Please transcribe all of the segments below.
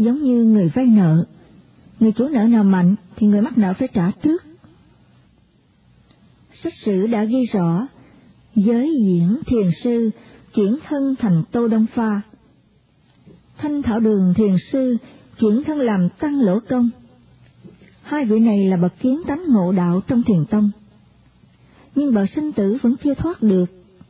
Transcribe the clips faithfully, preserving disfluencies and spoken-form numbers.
giống như người vay nợ, người chủ nợ nào mạnh thì người mắc nợ phải trả trước. Sách sử đã ghi rõ, giới diễn thiền sư chuyển thân thành Tô Đông Pha, Thanh Thảo Đường thiền sư chuyển thân làm Tăng Lỗ Công. Hai vị này là bậc kiến tánh ngộ đạo trong thiền tông, nhưng bậc sinh tử vẫn chưa thoát được.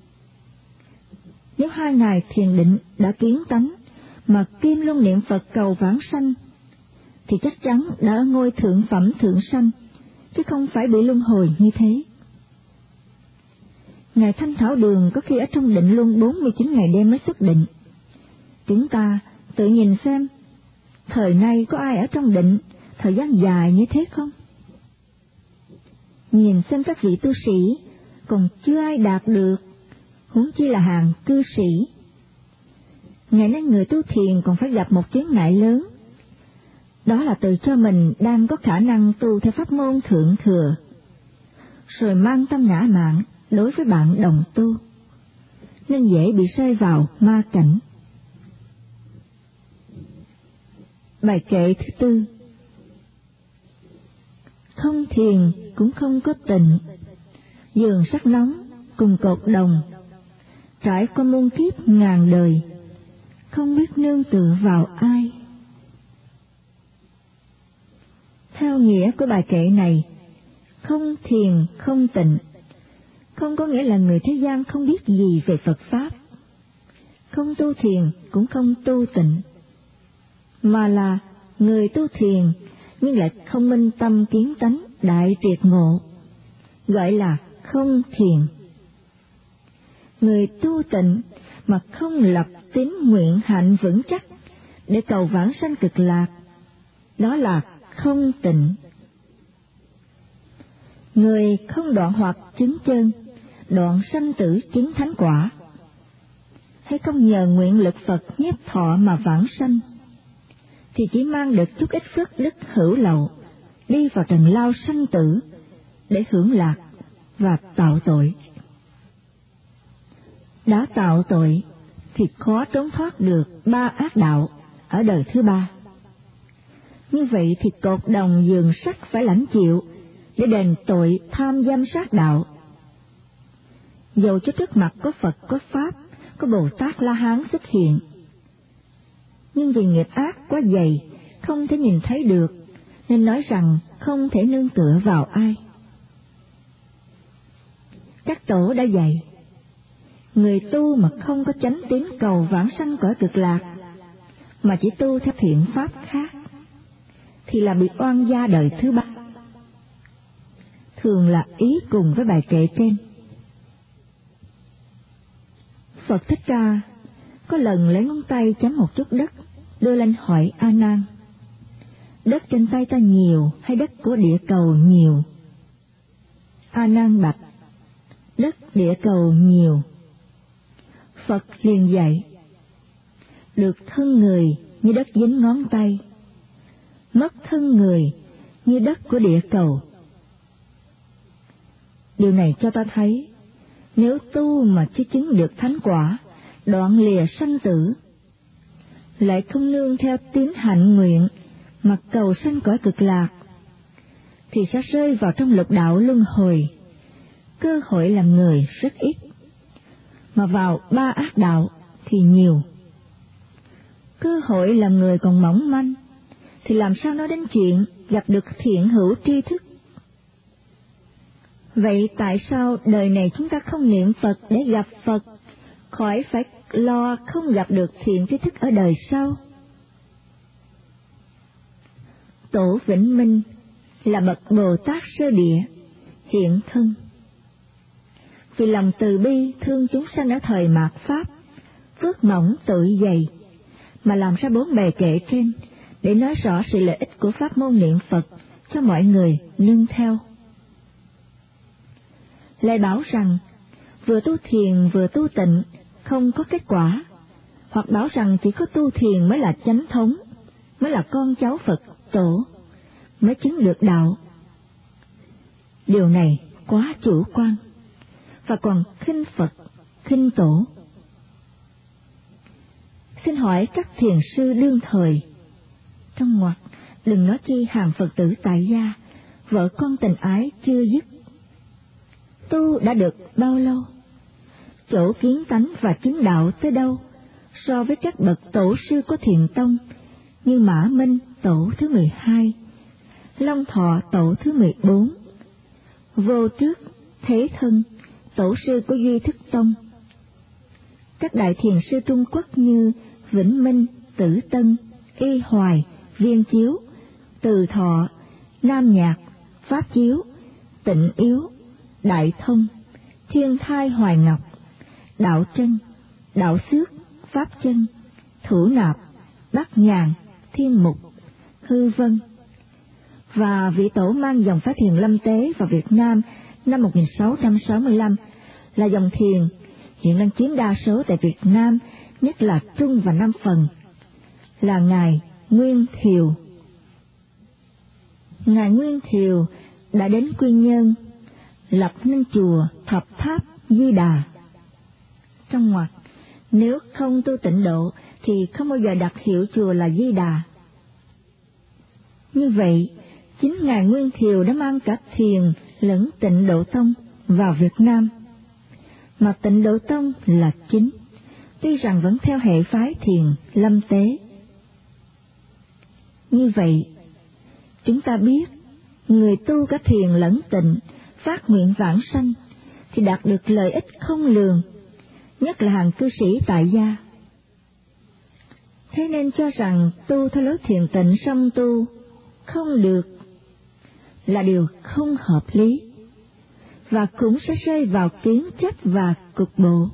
Nếu hai ngài thiền định đã kiến tánh mà kim luân niệm Phật cầu vãng sanh, thì chắc chắn đã ở ngôi thượng phẩm thượng sanh, chứ không phải bị luân hồi như thế. Ngài Thanh Thảo Đường có khi ở trong định luân bốn mươi chín ngày đêm mới xuất định. Chúng ta tự nhìn xem, thời nay có ai ở trong định thời gian dài như thế không? Nhìn xem các vị tu sĩ còn chưa ai đạt được, huống chi là hàng cư sĩ. Ngày nay người tu thiền còn phải gặp một chướng ngại lớn, đó là tự cho mình đang có khả năng tu theo pháp môn thượng thừa, rồi mang tâm ngã mạn đối với bạn đồng tu, nên dễ bị rơi vào ma cảnh. Bài kệ thứ tư. Không thiền cũng không có tịnh, giường sắt nóng cùng cột đồng, trải qua muôn kiếp ngàn đời, không biết nương tựa vào ai. Theo nghĩa của bài kệ này, không thiền không tịnh không có nghĩa là người thế gian không biết gì về Phật Pháp, không tu thiền cũng không tu tịnh, mà là người tu thiền nhưng lại không minh tâm kiến tánh đại triệt ngộ, gọi là không thiền. Người tu tịnh mà không lập tín nguyện hạnh vững chắc để cầu vãng sanh cực lạc, đó là không tịnh. Người không đoạn hoặc chứng chân, đoạn sanh tử chứng thánh quả, hay không nhờ nguyện lực Phật nhiếp thọ mà vãng sanh, thì chỉ mang được chút ít phước đức hữu lậu, đi vào trần lao sanh tử để hưởng lạc và tạo tội. Đã tạo tội thì khó trốn thoát được ba ác đạo ở đời thứ ba. Như vậy thì cột đồng giường sắt phải lãnh chịu để đền tội tham giam sát đạo. Dầu cho trước mặt có Phật, có Pháp, có Bồ Tát La Hán xuất hiện, nhưng vì nghiệp ác quá dày, không thể nhìn thấy được, nên nói rằng không thể nương tựa vào ai. Các tổ đã dạy, người tu mà không có chánh tín cầu vãng sanh cõi cực lạc, mà chỉ tu theo thiện pháp khác, thì là bị oan gia đời thứ ba. Thường là ý cùng với bài kệ trên. Phật Thích Ca có lần lấy ngón tay chấm một chút đất, đưa lên hỏi A Nan: đất trên tay ta nhiều hay đất của địa cầu nhiều? A Nan bạch: đất địa cầu nhiều. Phật liền dạy: được thân người như đất dính ngón tay, mất thân người như đất của địa cầu. Điều này cho ta thấy, nếu tu mà chưa chứng được thánh quả, đoạn lìa sanh tử, lại không nương theo tín hạnh nguyện mà cầu sanh cõi cực lạc, thì sẽ rơi vào trong lục đạo luân hồi, cơ hội làm người rất ít, mà vào ba ác đạo thì nhiều. Cơ hội làm người còn mỏng manh, thì làm sao nói đến chuyện gặp được thiện hữu tri thức? Vậy tại sao đời này chúng ta không niệm Phật để gặp Phật, khỏi phải lo không gặp được thiện tri thức ở đời sau? Tổ Vĩnh Minh là bậc Bồ Tát sơ địa, hiện thân. Vì lòng từ bi thương chúng sanh ở thời mạt Pháp, phước mỏng tội dày, mà làm ra bốn bài kệ trên để nói rõ sự lợi ích của pháp môn niệm Phật cho mọi người nương theo. Lại bảo rằng vừa tu thiền vừa tu tịnh không có kết quả, hoặc bảo rằng chỉ có tu thiền mới là chánh thống, mới là con cháu Phật tổ, mới chứng được đạo. Điều này quá chủ quan, và còn khinh Phật, khinh tổ. Xin hỏi các thiền sư đương thời, Trong ngoặc, đừng nói chi hàng Phật tử tại gia, vợ con tình ái chưa dứt. Tu đã được bao lâu? Chỗ kiến tánh và chứng đạo tới đâu so với các bậc tổ sư có thiền tông như Mã Minh tổ thứ mười hai, Long Thọ tổ thứ mười bốn, Vô Trước Thế Thân tổ sư của Duy Thức Tông, các đại thiền sư Trung Quốc như Vĩnh Minh, Tử Tân, Y Hoài, Viên Chiếu, Từ Thọ, Nam Nhạc, Pháp Chiếu, Tịnh Yếu, Đại Thông, Thiên Thai Hoài Ngọc, Đạo Trân, Đạo Xước, Pháp Chân, Thủ Nạp, Bát Nhàn, Thiên Mục, Hư Vân, và vị tổ mang dòng Phát Thiền Lâm Tế vào Việt Nam năm một nghìn sáu trăm sáu mươi lăm là dòng thiền hiện đang chiếm đa số tại Việt Nam, nhất là Trung và Nam Phần, là Ngài Nguyên Thiều. Ngài Nguyên Thiều đã đến Quy Nhơn, lập nên chùa Thập Tháp Di Đà. Trong ngoặc, nếu không tu tịnh độ thì không bao giờ đặt hiệu chùa là Di Đà. Như vậy, chính Ngài Nguyên Thiều đã mang cả thiền lẫn Tịnh Độ Tông vào Việt Nam, mà Tịnh Độ Tông là chính, tuy rằng vẫn theo hệ phái thiền Lâm Tế. Như vậy, chúng ta biết, người tu cả thiền lẫn tịnh, phát nguyện vãng sanh, thì đạt được lợi ích không lường, nhất là hàng cư sĩ tại gia. Thế nên cho rằng tu theo lối thiền tịnh song tu không được là điều không hợp lý, và cũng sẽ rơi vào kiến chấp và cục bộ.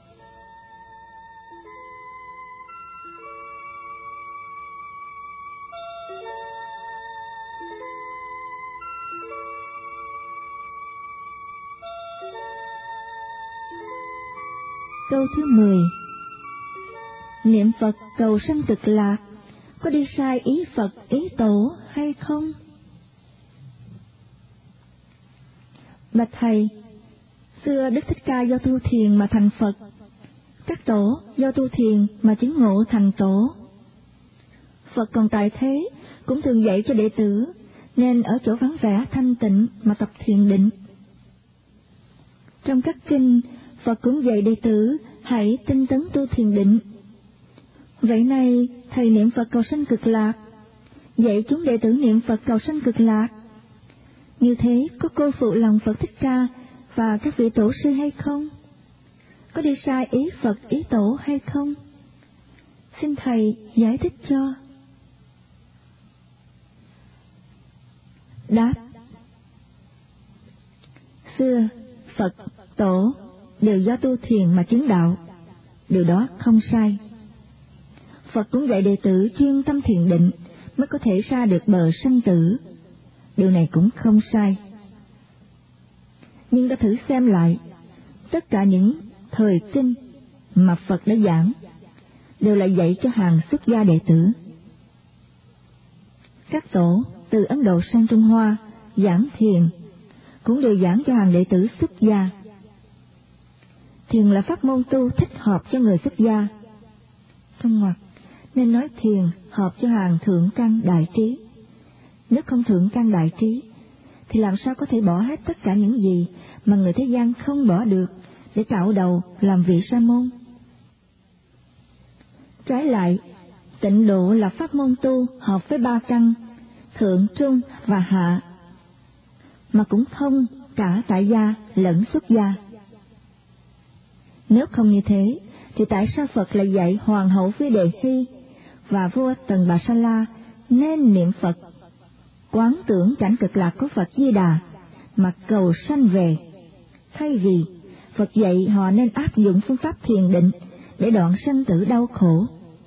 Câu thứ mười. Niệm Phật cầu sanh cực lạc, có đi sai ý Phật ý tổ hay không? Bạch thầy, xưa Đức Thích Ca do tu thiền mà thành Phật, các tổ do tu thiền mà chứng ngộ thành tổ. Phật còn tại thế cũng thường dạy cho đệ tử nên ở chỗ vắng vẻ thanh tịnh mà tập thiền định. Trong các kinh, Phật cũng dạy đệ tử hãy tinh tấn tu thiền định. Vậy này, thầy niệm Phật cầu sanh cực lạc, dạy chúng đệ tử niệm Phật cầu sanh cực lạc. Như thế có cô phụ lòng Phật Thích Ca và các vị tổ sư hay không? Có đi sai ý Phật ý tổ hay không? Xin thầy giải thích cho. Đáp: xưa Phật, tổ đều do tu thiền mà chứng đạo, điều đó không sai. Phật cũng dạy đệ tử chuyên tâm thiền định mới có thể ra được bờ sanh tử, điều này cũng không sai. Nhưng đã thử xem lại, tất cả những thời kinh mà Phật đã giảng đều là dạy cho hàng xuất gia đệ tử. Các tổ từ Ấn Độ sang Trung Hoa giảng thiền cũng đều giảng cho hàng đệ tử xuất gia. Thiền là pháp môn tu thích hợp cho người xuất gia. Trong ngoặc nên nói thiền hợp cho hàng thượng căn đại trí. Nếu không thượng căn đại trí thì làm sao có thể bỏ hết tất cả những gì mà người thế gian không bỏ được để cạo đầu làm vị sa môn. Trái lại, tịnh độ là pháp môn tu hợp với ba căn thượng, trung và hạ, mà cũng thông cả tại gia lẫn xuất gia. Nếu không như thế thì tại sao Phật lại dạy hoàng hậu Phi Đề Hy và vua Tần Bà Sa La nên niệm Phật, quán tưởng cảnh cực lạc của Phật Di Đà mà cầu sanh về, thay vì Phật dạy họ nên áp dụng phương pháp thiền định để đoạn sanh tử đau khổ?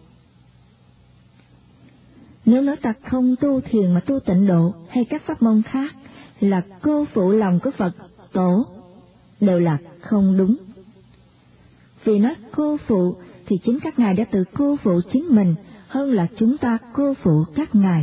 Nếu nói ta không tu thiền mà tu tịnh độ hay các pháp môn khác là cô phụ lòng của Phật tổ, đều là không đúng. Vì nói cô phụ thì chính các ngài đã tự cô phụ chính mình hơn là chúng ta cô phụ các ngài.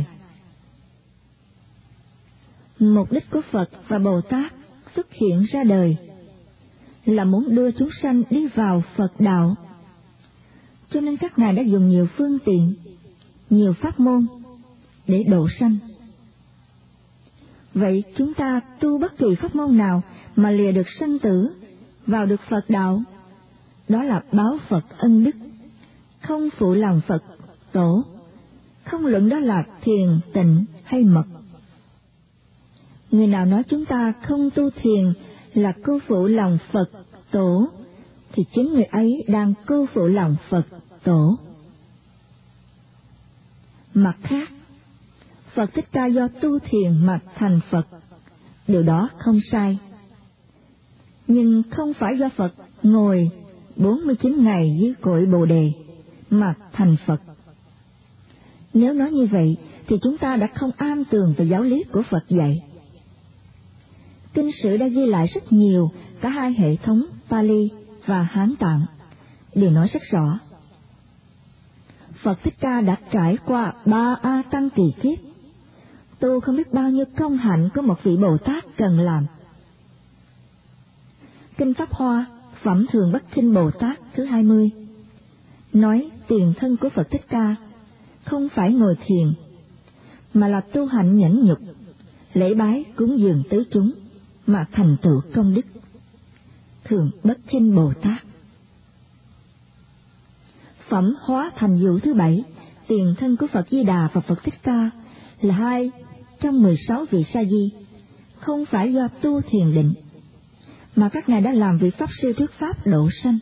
Mục đích của Phật và Bồ Tát xuất hiện ra đời là muốn đưa chúng sanh đi vào Phật đạo, cho nên các ngài đã dùng nhiều phương tiện, nhiều pháp môn để độ sanh. Vậy chúng ta tu bất kỳ pháp môn nào mà lìa được sanh tử, vào được Phật đạo, đó là báo Phật ân đức, không phụ lòng Phật tổ, không luận đó là thiền, tịnh hay mật. Người nào nói chúng ta không tu thiền là cô phụ lòng Phật tổ, thì chính người ấy đang cô phụ lòng Phật tổ. Mặt khác, Phật Thích Ca do tu thiền mà thành Phật, điều đó không sai. Nhưng không phải do Phật ngồi bốn mươi chín ngày dưới cội Bồ Đề mà thành Phật. Nếu nói như vậy thì chúng ta đã không am tường về giáo lý của Phật dạy. Kinh sử đã ghi lại rất nhiều, cả hai hệ thống Pali và Hán Tạng đều nói rất rõ. Phật Thích Ca đã trải qua ba A Tăng kỳ kiếp, tu không biết bao nhiêu công hạnh của một vị Bồ Tát cần làm. Kinh Pháp Hoa Phẩm Thường Bất Kinh Bồ Tát thứ hai mươi nói tiền thân của Phật Thích Ca không phải ngồi thiền, mà là tu hạnh nhẫn nhục, lễ bái cúng dường tứ chúng mà thành tựu công đức. Thường Bất Kinh Bồ Tát. Phẩm Hóa Thành Dụ thứ bảy, tiền thân của Phật Di Đà và Phật Thích Ca là hai trong mười sáu vị sa di, không phải do tu thiền định, mà các ngài đã làm vị Pháp Sư thuyết Pháp độ sanh.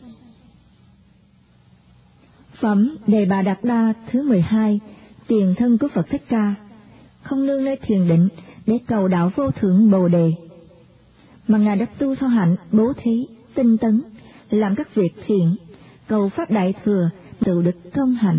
Phẩm Đề Bà Đạt Đa thứ mười hai, tiền thân của Phật Thích Ca, không nương nơi thiền định để cầu đạo vô thượng Bồ Đề, mà ngài đã tu theo hạnh bố thí, tinh tấn, làm các việc thiện, cầu Pháp Đại Thừa, tự được công hạnh.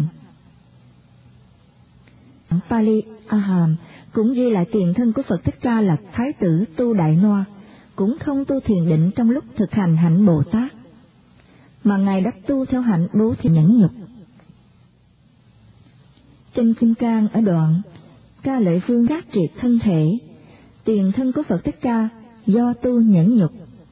Pali A Hàm cũng ghi lại tiền thân của Phật Thích Ca là Thái tử Tu Đại Noa, cũng không tu thiền định trong lúc thực hành hạnh Bồ Tát, mà ngài đã tu theo hạnh bố thí nhẫn nhục. Kinh Kim Cang ở đoạn Ca Lợi Vương giác triệt thân thể, tiền thân của Phật Thích Ca do tu nhẫn nhục.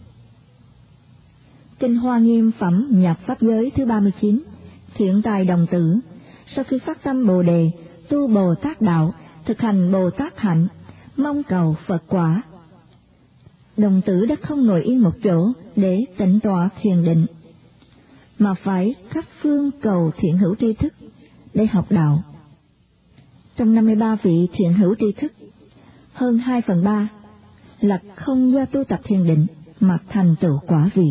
Kinh Hoa Nghiêm Phẩm Nhập Pháp Giới thứ ba mươi chín, Thiện Tài Đồng Tử sau khi phát tâm Bồ Đề, tu Bồ Tát đạo, thực hành Bồ Tát hạnh, mong cầu Phật quả. Đồng tử đã không ngồi yên một chỗ để tịnh tọa thiền định, mà phải khắp phương cầu thiện hữu tri thức để học đạo. Trong năm mươi ba vị thiện hữu tri thức, hơn hai phần ba là không do tu tập thiền định mà thành tựu quả vị.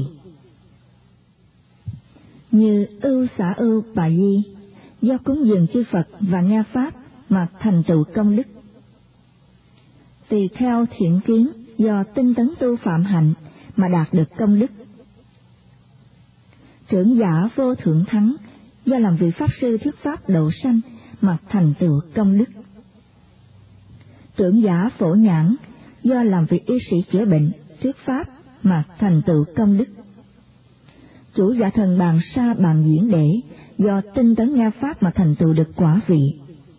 Như Ưu Xả Ưu Bà Di do cúng dường chư Phật và nghe Pháp mà thành tựu công đức. Tỳ Kheo Thiện Kiến do tinh tấn tu phạm hạnh mà đạt được công đức. Trưởng Giả Vô Thượng Thắng do làm vị Pháp Sư thuyết Pháp độ sanh mà thành tựu công đức. Trưởng Giả Phổ Nhãn do làm vị y sĩ chữa bệnh thuyết Pháp mà thành tựu công đức. Chủ Giả Thần Bàn Sa Bàn Diễn Để do tinh tấn nghe Pháp mà thành tựu được quả vị.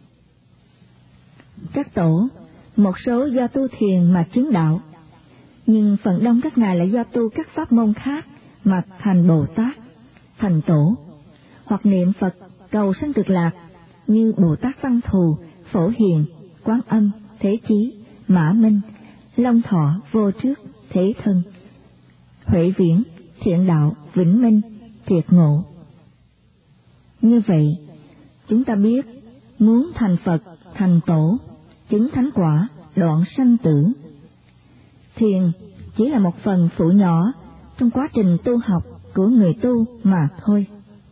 Các tổ, một số do tu thiền mà chứng đạo, nhưng phần đông các ngài lại do tu các pháp môn khác mà thành Bồ Tát, thành Tổ, hoặc niệm Phật cầu sanh cực lạc như Bồ Tát Văn Thù, Phổ Hiền, Quán Âm, Thế Chí, Mã Minh, Long Thọ, Vô Trước, Thế Thân, Huệ Viễn, Thiện Đạo, Vĩnh Minh, Triệt Ngộ. Như vậy, chúng ta biết muốn thành Phật, thành Tổ, chứng thánh quả, đoạn sanh tử, thiền chỉ là một phần phụ nhỏ trong quá trình tu học của người tu mà thôi.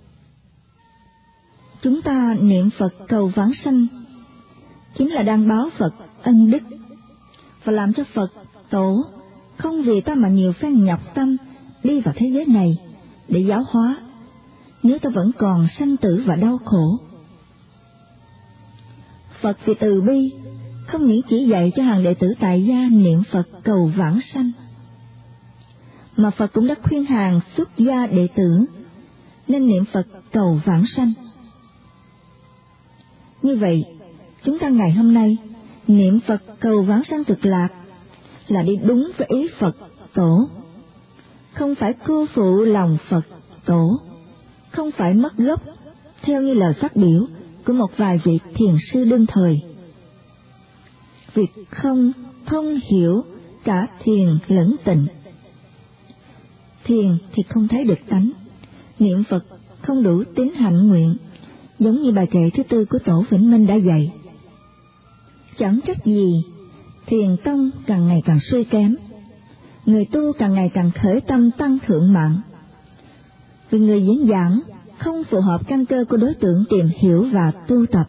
Chúng ta niệm Phật cầu vãng sanh chính là đang báo Phật ân đức, và làm cho Phật Tổ không vì ta mà nhiều phen nhọc tâm đi vào thế giới này để giáo hóa, nếu ta vẫn còn sanh tử và đau khổ. Phật vì từ bi không những chỉ dạy cho hàng đệ tử tại gia niệm Phật cầu vãng sanh, mà Phật cũng đã khuyên hàng xuất gia đệ tử nên niệm Phật cầu vãng sanh. Như vậy, chúng ta ngày hôm nay niệm Phật cầu vãng sanh cực lạc là đi đúng với ý Phật Tổ, không phải cô phụ lòng Phật Tổ, không phải mất gốc theo như lời phát biểu của một vài vị thiền sư đương thời. việc không thông hiểu cả thiền lẫn tịnh. Thiền thì không thấy được tánh, niệm Phật không đủ tín hạnh nguyện, giống như bài kệ thứ tư của Tổ Vĩnh Minh đã dạy. Chẳng trách gì thiền tông càng ngày càng suy kém, người tu càng ngày càng khởi tâm tăng thượng mạng, vì người diễn giảng không phù hợp căn cơ của đối tượng tìm hiểu và tu tập.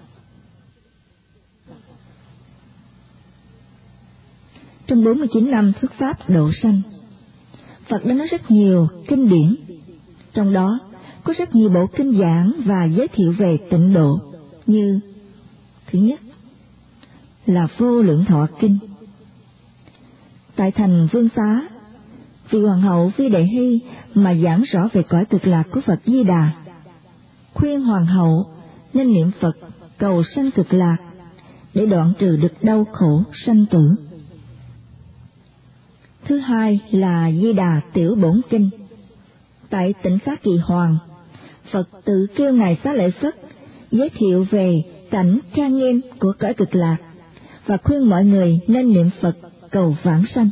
Trong bốn mươi chín năm thuyết pháp độ sanh, Phật đã nói rất nhiều kinh điển, trong đó có rất nhiều bộ kinh giảng và giới thiệu về tịnh độ, như thứ nhất là Vô Lượng Thọ Kinh. Tại thành Vương Xá, vị hoàng hậu Vi Đệ Hy mà giảng rõ về cõi cực lạc của Phật Di Đà, khuyên hoàng hậu nên niệm Phật cầu sanh cực lạc để đoạn trừ được đau khổ sanh tử. Thứ hai là Di Đà Tiểu Bổn Kinh. Tại Tịnh Xá Kỳ Hoàng, Phật tự kêu ngài Xá Lợi Phất giới thiệu về cảnh trang nghiêm của cõi cực lạc và khuyên mọi người nên niệm Phật cầu vãng sanh.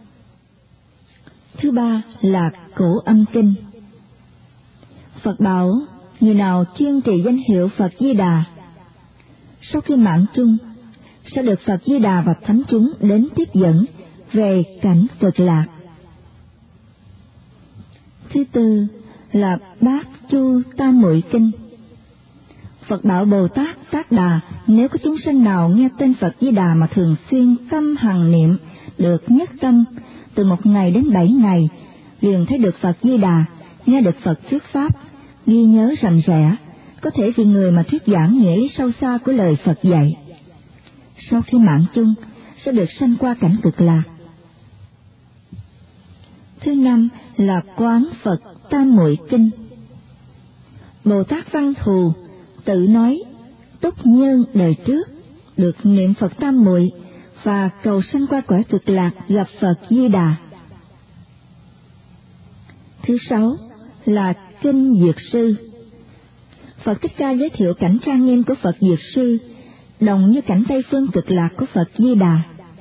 Thứ ba là Cổ Âm Kinh. Phật bảo người nào chuyên trì danh hiệu Phật Di Đà, sau khi mạng chung sẽ được Phật Di Đà và thánh chúng đến tiếp dẫn về cảnh cực lạc. Thứ tư là Bát Chu Tam Muội Kinh. Phật bảo Bồ Tát Tát Đà nếu có chúng sanh nào nghe tên Phật Di Đà mà thường xuyên tâm hằng niệm được nhất tâm từ một ngày đến bảy ngày, liền thấy được Phật Di Đà, nghe được Phật thuyết pháp, ghi nhớ rành rẽ, có thể vì người mà thuyết giảng nghĩa lý sâu xa của lời Phật dạy. Sau khi mạng chung sẽ được sanh qua cảnh cực lạc. Thứ năm là Quán Phật Tam Muội Kinh. Bồ Tát Văn Thù tự nói túc nhân đời trước được niệm Phật Tam Muội và cầu sanh qua cõi cực lạc gặp Phật Di Đà. Thứ sáu là Kinh Dược Sư. Phật Thích Ca giới thiệu cảnh trang nghiêm của Phật Dược Sư, đồng như cảnh Tây Phương cực lạc của Phật Di Đà.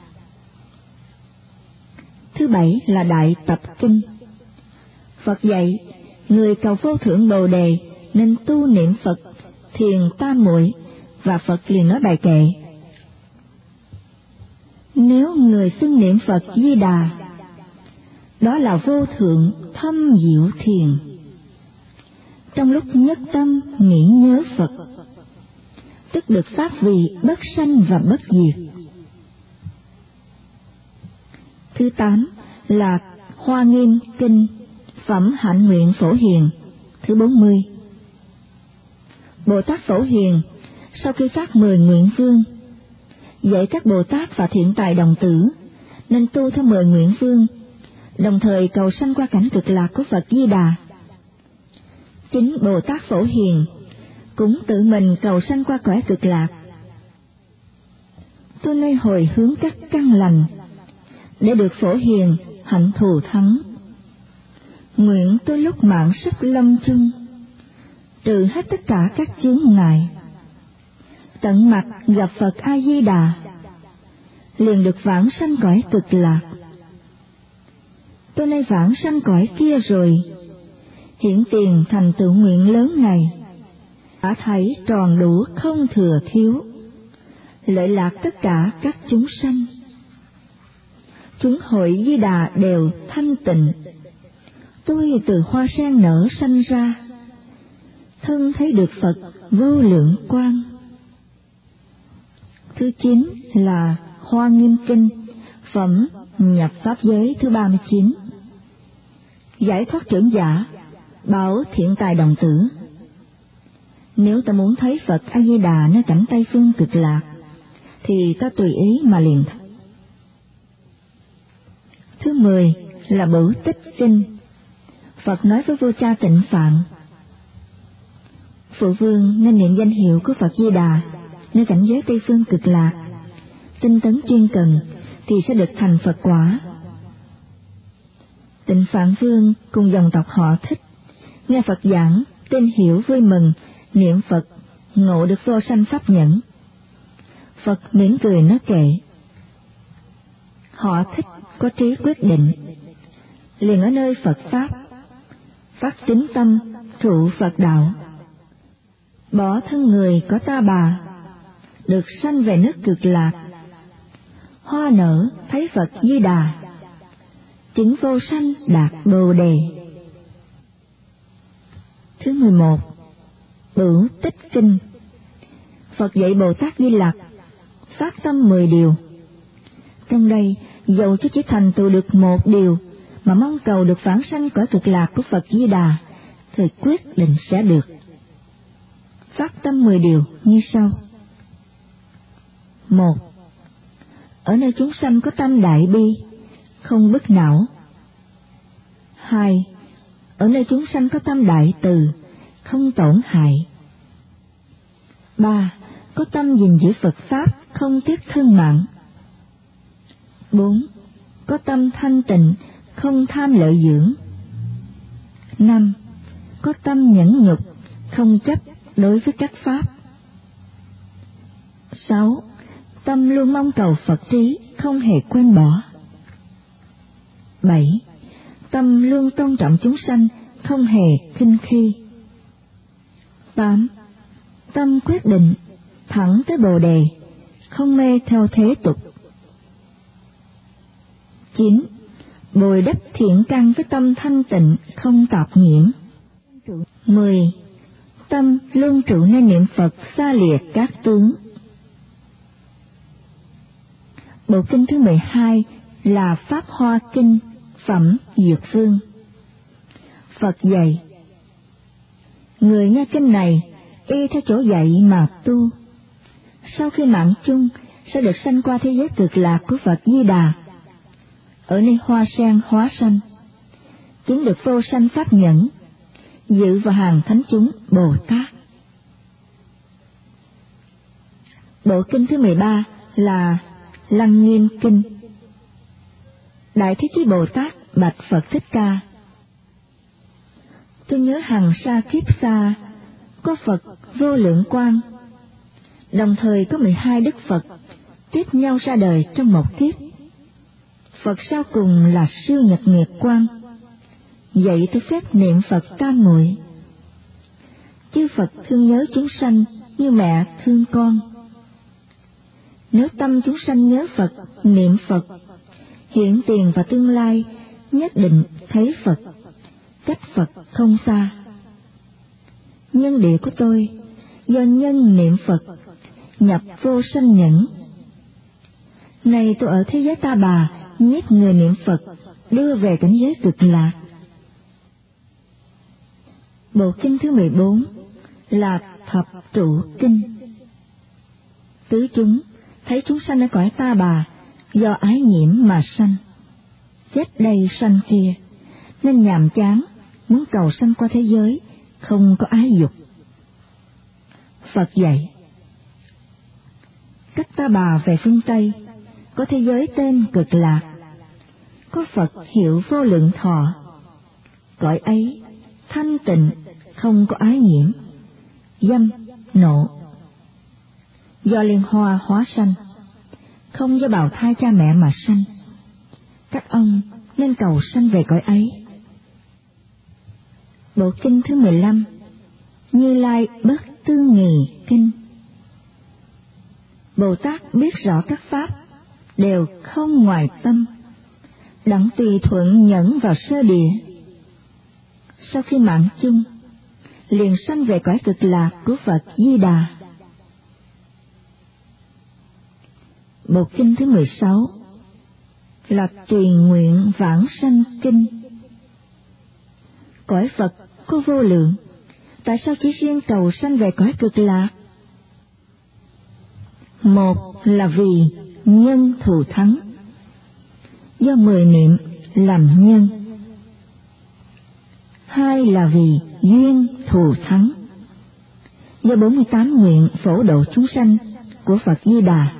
Thứ bảy là Đại Tập Kinh. Phật dạy người cầu vô thượng Bồ Đề nên tu niệm Phật thiền tam muội, và Phật liền nói bài kệ: nếu người xưng niệm Phật Di Đà, đó là vô thượng thâm diệu thiền, trong lúc nhất tâm nghĩ nhớ Phật, tức được pháp vị bất sanh và bất diệt. Thứ tám là Hoa Nghiêm Kinh, Phẩm Hạnh Nguyện Phổ Hiền, thứ bốn mươi. Bồ Tát Phổ Hiền sau khi phát mười nguyện vương, dạy các Bồ Tát và thiện tài đồng tử nên tu theo mười nguyện vương, đồng thời cầu sanh qua cảnh cực lạc của Phật Di Đà. Chính Bồ Tát Phổ Hiền cũng tự mình cầu sanh qua cõi cực lạc. Tôi nay hồi hướng các căn lành để được Phổ Hiền hạnh thù thắng. Nguyện tôi lúc mạng sắp lâm chung, trừ hết tất cả các chướng ngại, tận mặt gặp Phật A Di Đà, liền được vãng sanh cõi cực lạc. Tôi nay vãng sanh cõi kia rồi, hiện tiền thành tựu nguyện lớn này, đã thấy tròn đủ không thừa thiếu, lợi lạc tất cả các chúng sanh. Chúng hội Di Đà đều thanh tịnh, tôi từ hoa sen nở sanh ra, thân thấy được Phật vô lượng quang. Thứ chín là Hoa Nghiêm Kinh, Phẩm Nhập Pháp Giới, thứ ba mươi chín. Giải thoát trưởng giả bảo thiện tài đồng tử: nếu ta muốn thấy Phật A Di Đà nơi cảnh Tây Phương cực lạc, thì ta tùy ý mà liền thấy. Thứ mười là Bửu Tích Kinh. Phật nói với vua cha Tịnh Phạn: phụ vương nên niệm danh hiệu của Phật Di Đà nơi cảnh giới Tây Phương cực lạc, tinh tấn chuyên cần thì sẽ được thành Phật quả. Tịnh Phạn Vương cùng dòng tộc họ Thích nghe Phật giảng, tin hiểu vui mừng, niệm Phật ngộ được vô sanh pháp nhẫn. Phật mỉm cười nói kệ. Họ thích có trí quyết định, liền ở nơi Phật Pháp, phát tín tâm trụ Phật đạo, bỏ thân người có ta bà, được sanh về nước Cực Lạc. Hoa nở thấy Phật Di Đà, chứng vô sanh đạt Bồ Đề. Thứ mười một. Bửu Tích Kinh. Phật dạy Bồ Tát Di Lặc phát tâm mười điều. Trong đây, dầu cho chỉ thành tựu được một điều mà mong cầu được vãng sanh cõi Cực Lạc của Phật Di Đà, thì quyết định sẽ được. Phát tâm mười điều như sau. Một. Ở nơi chúng sanh có tâm đại bi, không bức não. Hai. Ở nơi chúng sanh có tâm đại từ, không tổn hại. Ba. Có tâm gìn giữ Phật Pháp, không tiếc thân mạng. Bốn. Có tâm thanh tịnh, không tham lợi dưỡng. Năm. Có tâm nhẫn nhục, không chấp đối với các pháp. Sáu. Tâm luôn mong cầu Phật trí, không hề quên bỏ. Bảy. Tâm luôn tôn trọng chúng sanh, không hề khinh khi. Tám. Tâm quyết định, thẳng tới Bồ Đề, không mê theo thế tục. Chín. Bồi đắp thiện căn với tâm thanh tịnh, không tạp nhiễm. Mười. Tâm luôn trụ nơi niệm Phật, xa lìa các tướng. Bộ kinh thứ mười hai là Pháp Hoa Kinh, phẩm Dược Vương. Phật dạy: người nghe kinh này, y theo chỗ dạy mà tu, sau khi mạng chung sẽ được sanh qua thế giới Cực Lạc của Phật Di Đà, ở nơi hoa sen hóa sanh, chứng được vô sanh pháp nhẫn, dự vào hàng thánh chúng Bồ Tát. Bộ kinh thứ mười ba là Lăng Nghiêm Kinh. Đại Thế Chí Bồ Tát bạch Phật Thích Ca: tôi nhớ hằng sa kiếp xa, có Phật vô lượng quang, đồng thời có mười hai Đức Phật tiếp nhau ra đời trong một kiếp. Phật sau cùng là Sư Nhật Nguyệt Quang, dạy tôi phép niệm Phật tam muội. Chư Phật thương nhớ chúng sanh như mẹ thương con. Nếu tâm chúng sanh nhớ Phật, niệm Phật, hiện tiền và tương lai nhất định thấy Phật, cách Phật không xa. Nhân địa của tôi do nhân niệm Phật nhập vô sanh nhẫn. Này tôi ở thế giới ta bà, nhiếp người niệm Phật đưa về cảnh giới Cực Lạc. Bộ kinh thứ mười bốn là Thập Trụ Kinh. Tứ chúng thấy chúng sanh ở cõi ta bà do ái nhiễm mà sanh, chết đây sanh kia, nên nhàm chán, muốn cầu sanh qua thế giới không có ái dục. Phật dạy: cách ta bà về phương Tây có thế giới tên Cực Lạc, có Phật hiệu Vô Lượng Thọ. Cõi ấy thanh tịnh, không có ái nhiễm, dâm, nộ. Do liên hoa hóa sanh, không do bào thai cha mẹ mà sanh. Các ông nên cầu sanh về cõi ấy. Bộ kinh thứ mười lăm, Như Lai Bất Tư Nghì Kinh. Bồ Tát biết rõ các pháp đều không ngoài tâm, đặng tùy thuận nhẫn vào sơ địa. Sau khi mạng chung, liền sanh về cõi Cực Lạc của Phật Di Đà. Bộ kinh thứ mười sáu là Tùy Nguyện Vãng Sanh Kinh. Cõi Phật có vô lượng, tại sao chỉ riêng cầu sanh về cõi Cực Lạc? Một là vì nhân thù thắng, do mười niệm làm nhân. Hai là vì duyên thù thắng, do bốn mươi tám nguyện phổ độ chúng sanh của Phật Di Đà.